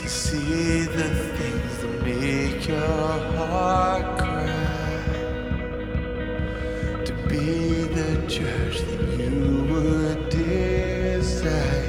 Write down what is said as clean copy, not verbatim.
See the things that make your heart cry. To be the judge that you would desire.